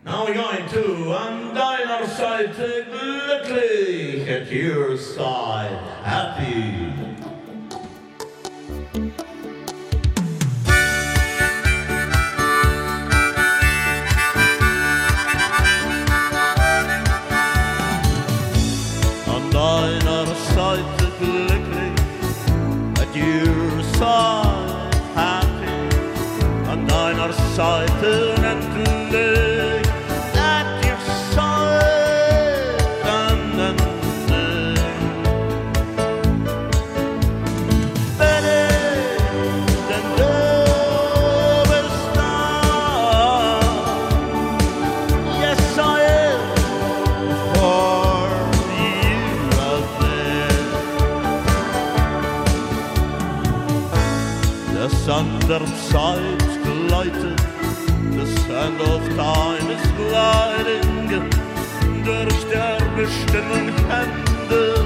Now we're going to an deiner Seite glücklich, at your side happy. An deiner Seite glücklich, at your side happy. An deiner Seite endlich. An der Zeit gleitet, the sand of time is gliding durch der bestimmten Hände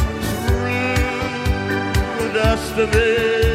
through das Bewegung.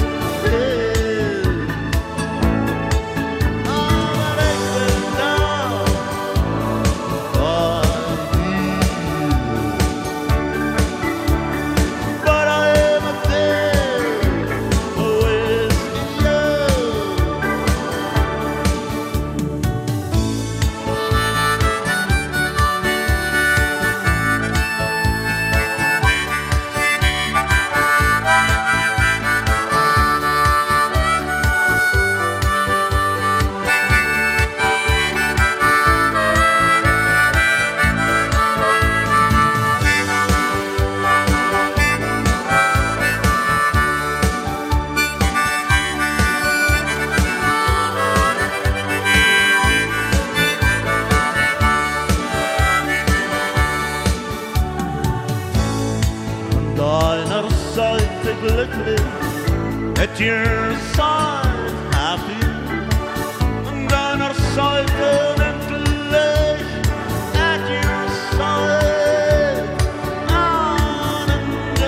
Deiner Seite glücklich, at your side happy. An deiner Seite endlich, at your side anendlich.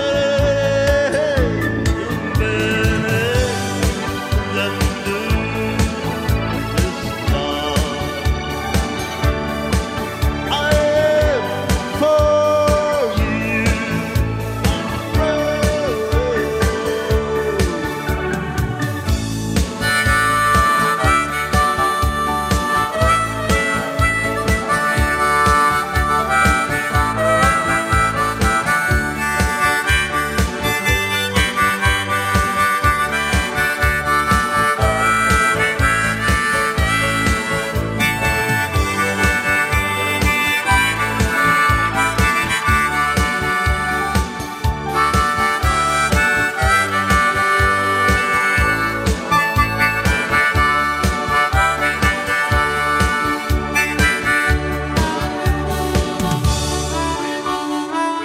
Bin ich, denn du bist da. I am for you.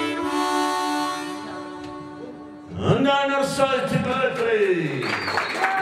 An deiner Seite glücklich.